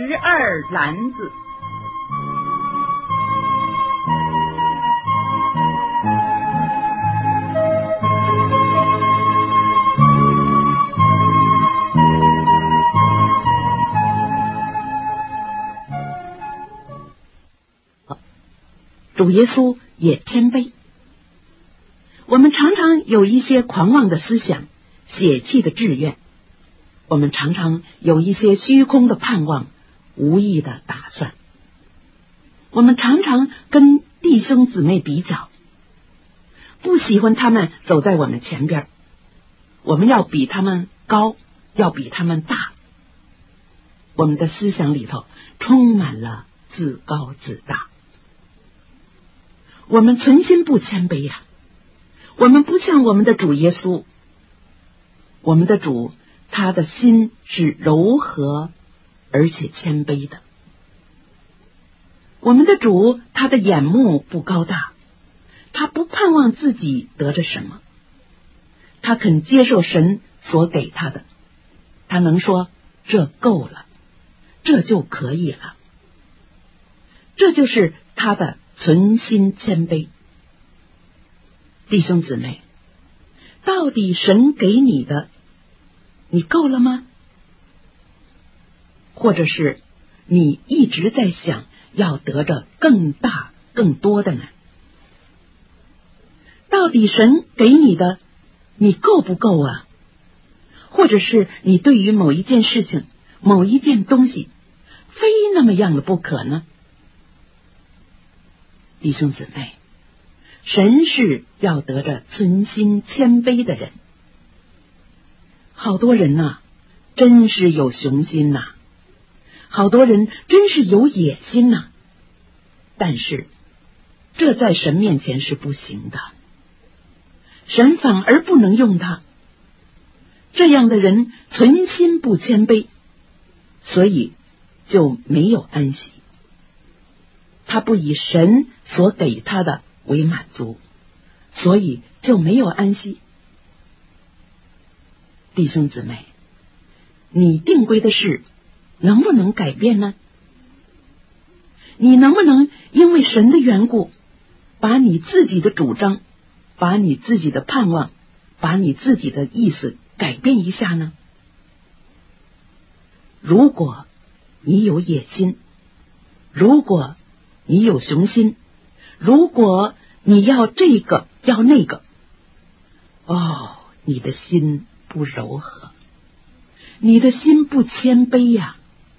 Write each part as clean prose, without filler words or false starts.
12篮子。 主耶稣也谦卑。我们常常有一些狂妄的思想、血气的志愿，我们常常有一些虚空的盼望、无意的打算，我们常常跟弟兄姊妹比较，不喜欢他们走在我们前边，我们要比他们高，要比他们大。我们的思想里头充满了自高自大，我们存心不谦卑呀，我们不像我们的主耶稣。我们的主，他的心是柔和而且谦卑的。我们的主，他的眼目不高大，他不盼望自己得着什么，他肯接受神所给他的，他能说这够了，这就可以了。这就是他的存心谦卑。弟兄姊妹，到底神给你的，你够了吗？或者是你一直在想要得着更大更多的呢？到底神给你的，你够不够啊？或者是你对于某一件事情、某一件东西非那么样的不可呢？弟兄姊妹，神是要得着存心谦卑的人。好多人呐，真是有雄心呐，好多人真是有野心呐，但是这在神面前是不行的，神反而不能用他。这样的人存心不谦卑，所以就没有安息。他不以神所给他的为满足，所以就没有安息。弟兄姊妹，你定规的事能不能改变呢？你能不能因为神的缘故，把你自己的主张，把你自己的盼望，把你自己的意思改变一下呢？如果你有野心，如果你有雄心，如果你要这个要那个，你的心不柔和，你的心不谦卑呀。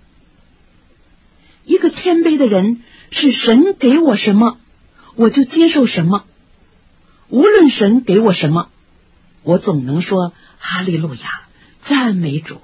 一个谦卑的人是神给我什么，我就接受什么，无论神给我什么，我总能说哈利路亚，赞美主。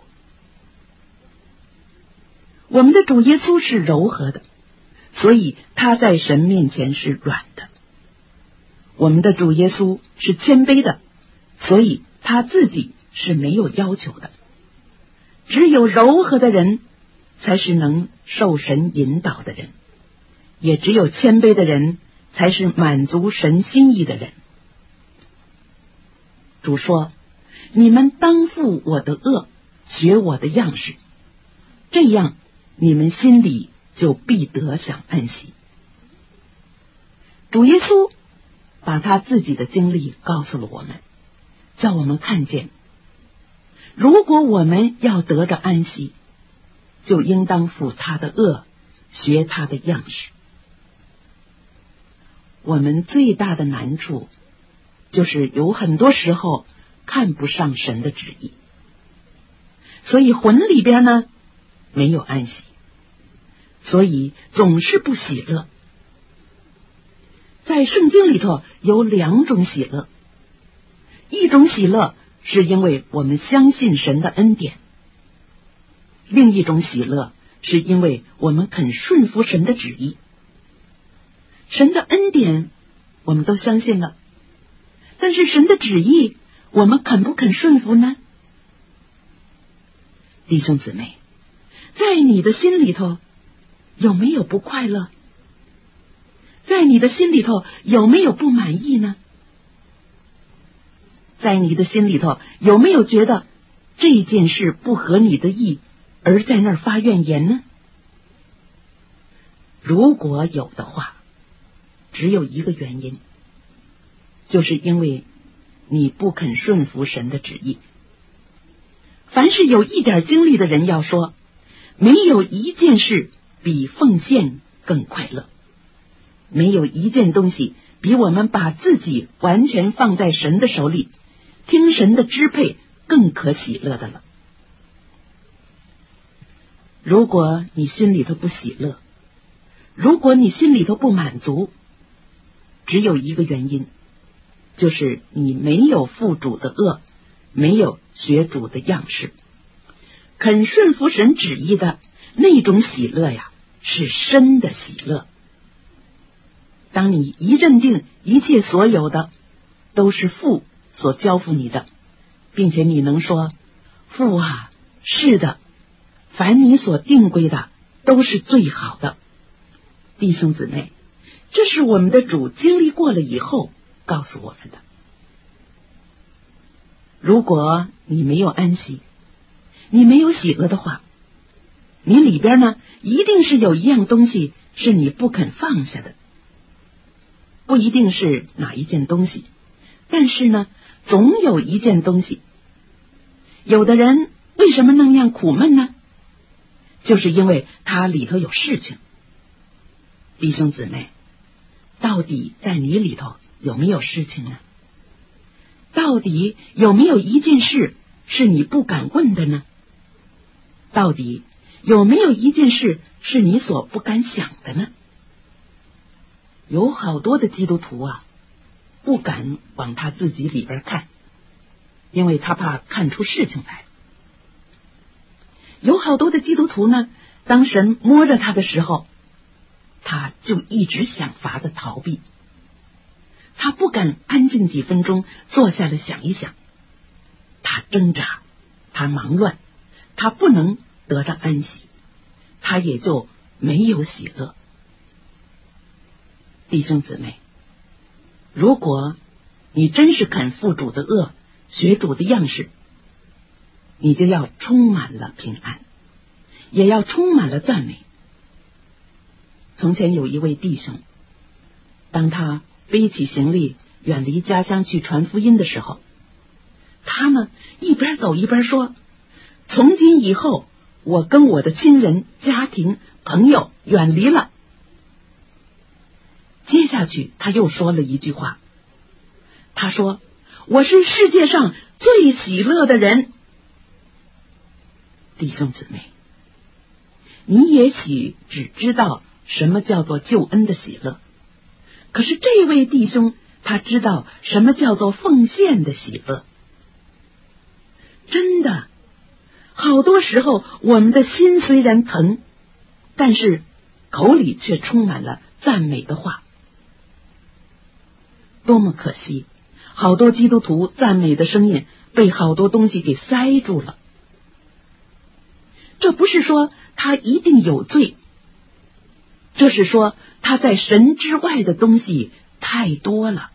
我们的主耶稣是柔和的，所以他在神面前是软的。我们的主耶稣是谦卑的，所以他自己是没有要求的。只有柔和的人才是能受神引导的人，也只有谦卑的人才是满足神心意的人。主说，你们当负我的恶，学我的样式，这样你们心里就必得享安息。主耶稣把他自己的经历告诉了我们，叫我们看见，如果我们要得着安息，就应当负他的恶，学他的样式。我们最大的难处就是有很多时候看不上神的旨意，所以魂里边呢没有安息，所以总是不喜乐。在圣经里头有两种喜乐，一种喜乐是因为我们相信神的恩典，另一种喜乐是因为我们肯顺服神的旨意。神的恩典我们都相信了，但是神的旨意我们肯不肯顺服呢？弟兄姊妹，在你的心里头有没有不快乐？在你的心里头有没有不满意呢？在你的心里头有没有觉得这件事不合你的意，而在那儿发怨言呢？ 如果有的话，只有一个原因，就是因为你不肯顺服神的旨意。凡是有一点经历的人要说，没有一件事比奉献更快乐，没有一件东西比我们把自己完全放在神的手里，听神的支配更可喜乐的了。如果你心里头不喜乐，如果你心里头不满足，只有一个原因，就是你没有负主的恶，没有学主的样式。肯顺服神旨意的那种喜乐呀，是深的喜乐。当你一认定一切所有的都是父所交付你的，并且你能说，父啊，是的，凡你所定规的都是最好的。弟兄姊妹，这是我们的主经历过了以后告诉我们的。如果你没有安息，你没有喜乐的话，你里边呢，一定是有一样东西是你不肯放下的。不一定是哪一件东西，但是呢，总有一件东西。有的人为什么那样苦闷呢？就是因为他里头有事情。弟兄姊妹，到底在你里头有没有事情呢？到底有没有一件事是你不敢问的呢？到底有没有一件事是你所不敢想的呢？有好多的基督徒啊，不敢往他自己里边看，因为他怕看出事情来。有好多的基督徒呢，当神摸着他的时候，他就一直想法子逃避，他不敢安静几分钟坐下来想一想，他挣扎，他忙乱，他不能得到安息，他也就没有喜乐。弟兄姊妹，如果你真是肯负主的恶，学主的样式，你就要充满了平安，也要充满了赞美。从前有一位弟兄，当他背起行李远离家乡去传福音的时候，他呢一边走一边说，从今以后我跟我的亲人、家庭、朋友远离了。接下去他又说了一句话，他说，我是世界上最喜乐的人。弟兄姊妹，你也许只知道什么叫做救恩的喜乐，可是这位弟兄他知道什么叫做奉献的喜乐。真的，好多时候我们的心虽然疼，但是口里却充满了赞美的话。多么可惜，好多基督徒赞美的声音被好多东西给塞住了。这不是说他一定有罪，这是说他在神之外的东西太多了。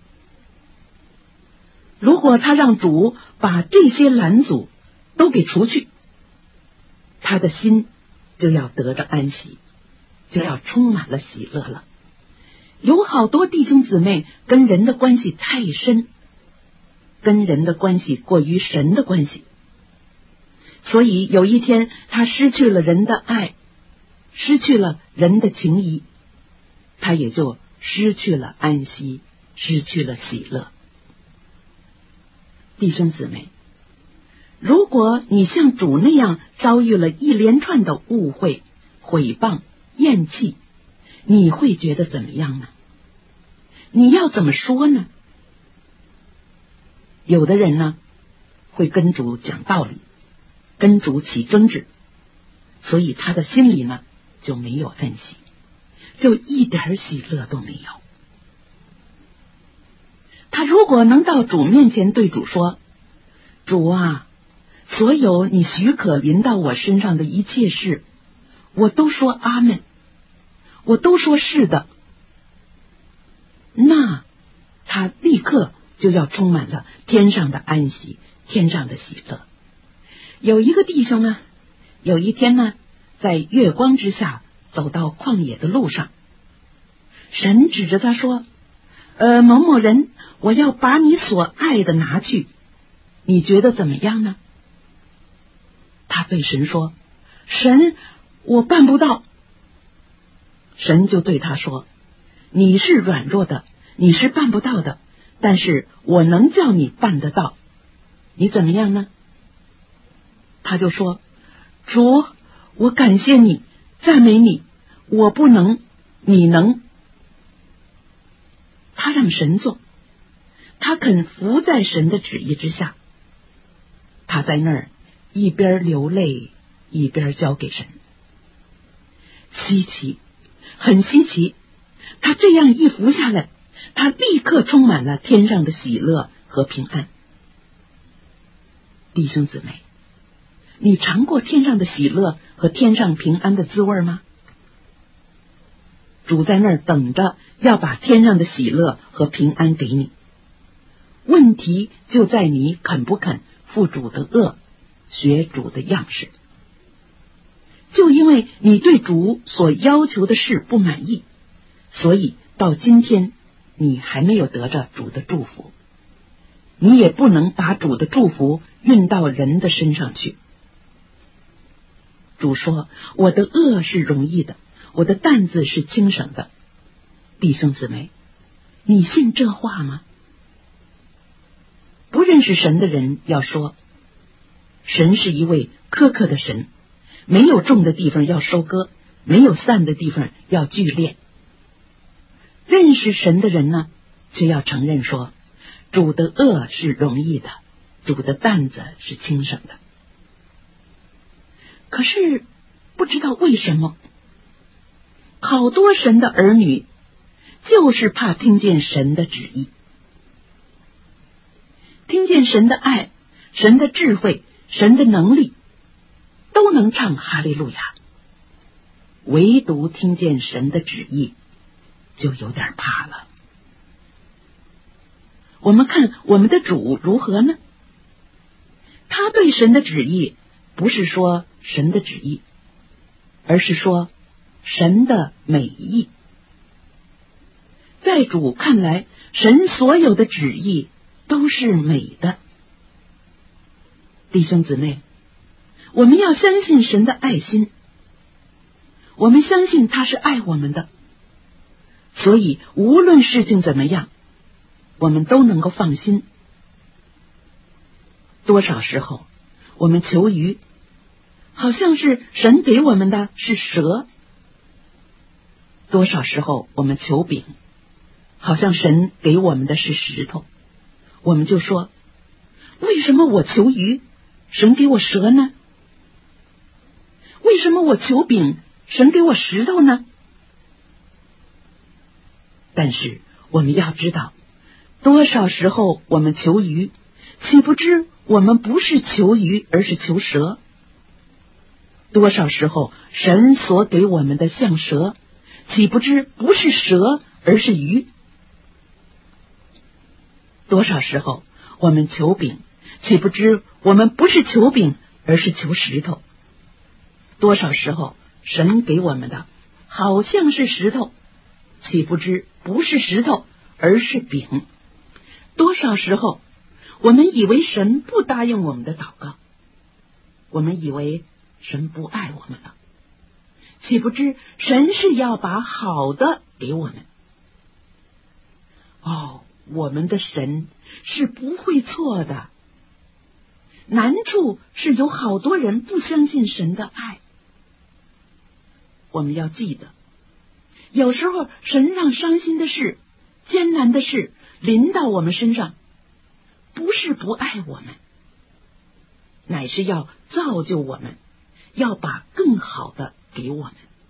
如果他让主把这些拦阻都给除去，他的心就要得着安息，就要充满了喜乐了。有好多弟兄姊妹跟人的关系太深，跟人的关系过于神的关系，所以有一天他失去了人的爱，失去了人的情谊，他也就失去了安息，失去了喜乐。弟兄姊妹，如果你像主那样遭遇了一连串的误会、毁谤、厌弃，你会觉得怎么样呢？你要怎么说呢？有的人呢，会跟主讲道理，跟主起争执，所以他的心里呢就没有安息，就一点喜乐都没有。他如果能到主面前对主说，主啊，所有你许可临到我身上的一切事，我都说阿们，我都说是的，那他立刻就要充满了天上的安息，天上的喜乐。有一个弟兄呢，有一天呢，在月光之下走到旷野的路上，神指着他说：某某人，我要把你所爱的拿去，你觉得怎么样呢？他对神说：神，我办不到。神就对他说：你是软弱的，你是办不到的，但是我能叫你办得到，你怎么样呢？他就说：主，我感谢你，赞美你，我不能，你能。他让神做，他肯服在神的旨意之下。他在那儿一边流泪一边交给神。稀奇，很稀奇，他这样一服下来，他立刻充满了天上的喜乐和平安。弟兄姊妹，你尝过天上的喜乐和天上平安的滋味吗？主在那儿等着要把天上的喜乐和平安给你，问题就在你肯不肯负主的恶，学主的样式。就因为你对主所要求的事不满意，所以到今天你还没有得着主的祝福，你也不能把主的祝福运到人的身上去。主说：我的恶是容易的，我的担子是轻省的。弟兄姊妹，你信这话吗？不认识神的人要说，神是一位苛刻的神，没有种的地方要收割，没有散的地方要聚敛。认识神的人呢，却要承认说，主的恶是容易的，主的担子是轻省的。可是不知道为什么，好多神的儿女就是怕听见神的旨意，听见神的爱，神的智慧，神的能力，都能唱哈利路亚，唯独听见神的旨意就有点怕了。我们看我们的主如何呢？他对神的旨意不是说神的旨意，而是说神的美意。在主看来，神所有的旨意都是美的。弟兄姊妹，我们要相信神的爱心，我们相信他是爱我们的，所以无论事情怎么样，我们都能够放心。多少时候我们求鱼，好像是神给我们的是蛇；多少时候我们求饼，好像神给我们的是石头，我们就说，为什么我求鱼，神给我蛇呢？为什么我求饼，神给我石头呢？但是我们要知道，多少时候我们求鱼，岂不知我们不是求鱼，而是求蛇？多少时候神所给我们的像蛇，岂不知不是蛇，而是鱼？多少时候我们求饼，岂不知我们不是求饼，而是求石头？多少时候神给我们的好像是石头，岂不知不是石头，而是饼？多少时候我们以为神不答应我们的祷告，我们以为神不爱我们了，岂不知神是要把好的给我们。我们的神是不会错的。难处是有好多人不相信神的爱。我们要记得，有时候神让伤心的事、艰难的事临到我们身上，不是不爱我们，乃是要造就我们，要把更好的给我们。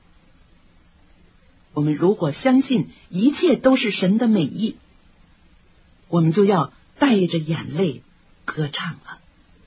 我们如果相信一切都是神的美意，我们就要带着眼泪歌唱了。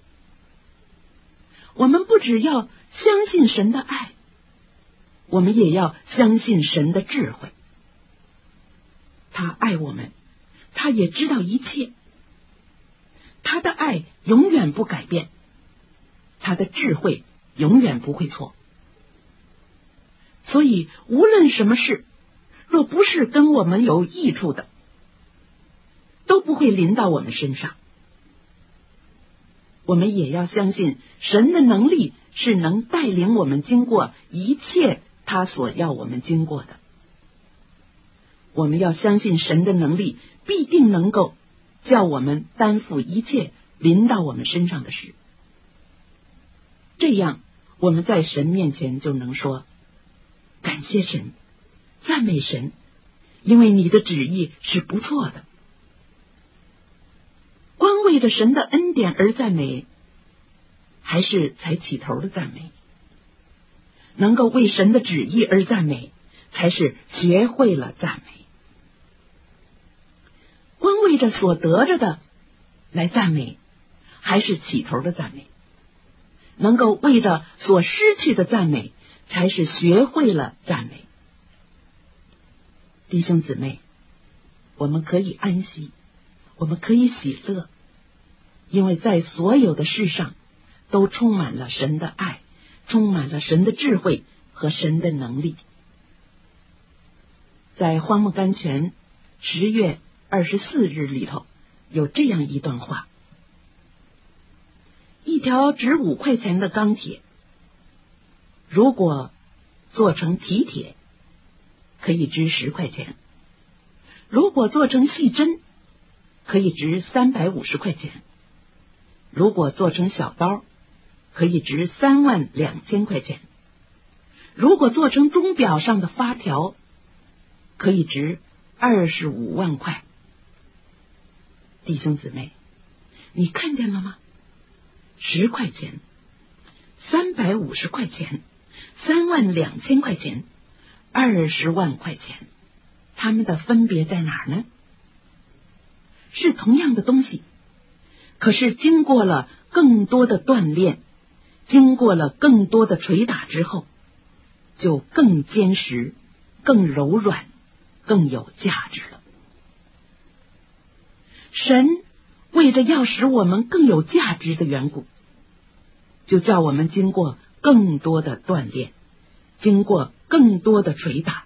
我们不只要相信神的爱，我们也要相信神的智慧。他爱我们，他也知道一切，他的爱永远不改变，他的智慧永远不会错。 所以无论什么事，若不是跟我们有益处的，都不会临到我们身上。我们也要相信神的能力是能带领我们经过一切他所要我们经过的。我们要相信神的能力必定能够叫我们担负一切临到我们身上的事，这样我们在神面前就能说感谢神，赞美神，因为你的旨意是不错的。光为着神的恩典而赞美，还是才起头的赞美？能够为神的旨意而赞美，才是学会了赞美。光为着所得着的来赞美，还是起头的赞美？能够为着所失去的赞美，才是学会了赞美。弟兄姊妹，我们可以安息，我们可以喜乐，因为在所有的事上都充满了神的爱，充满了神的智慧和神的能力。在荒木甘泉10月24日里头有这样一段话：一条值5块钱的钢铁，如果做成提铁，可以值10块钱；如果做成细针，可以值350块钱；如果做成小刀，可以值32000块钱；如果做成钟表上的发条，可以值25万块。弟兄姊妹，你看见了吗？10块钱、350块钱、32000块钱、20万块钱，它们的分别在哪儿呢？是同样的东西，可是经过了更多的锻炼，经过了更多的捶打之后，就更坚实、更柔软、更有价值了。神为着要使我们更有价值的缘故，就叫我们经过更多的锻炼，经过更多的捶打。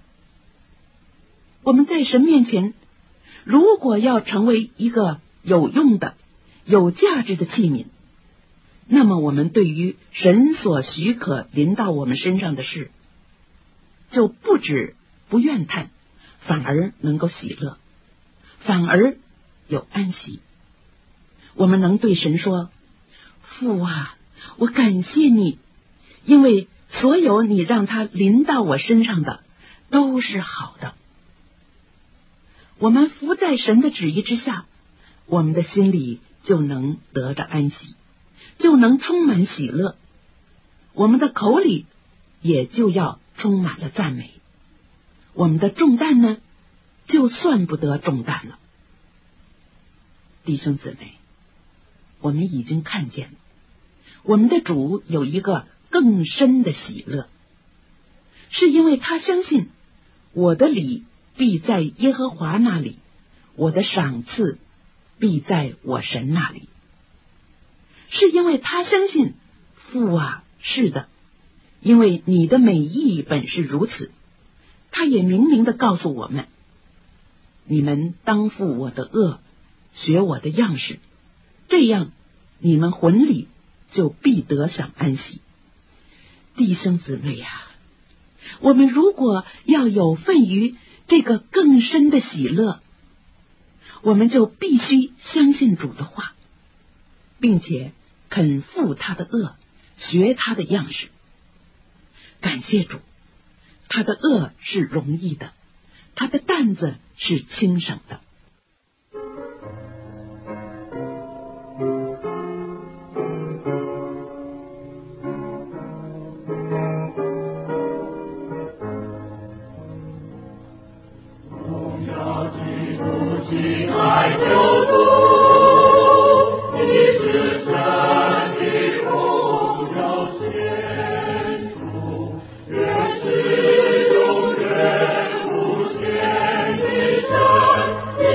我们在神面前，如果要成为一个有用的、有价值的器皿，那么我们对于神所许可临到我们身上的事，就不止不怨叹，反而能够喜乐，反而有安息。我们能对神说：父啊，我感谢你，因为所有你让他临到我身上的都是好的。我们伏在神的旨意之下，我们的心里就能得着安息，就能充满喜乐，我们的口里也就要充满了赞美。我们的重担呢，就算不得重担了。弟兄姊妹，我们已经看见我们的主有一个更深的喜乐，是因为他相信我的礼必在耶和华那里，我的赏赐必在我神那里。是因为他相信父啊，是的，因为你的美意本是如此。他也明明的告诉我们，你们当负我的恶，学我的样式，这样你们魂里就必得享安息。弟兄姊妹啊，我们如果要有份于这个更深的喜乐，我们就必须相信主的话，并且肯负他的恶，学他的样式。感谢主，他的恶是容易的，他的担子是轻省的。 愿是永远无限的山。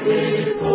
归。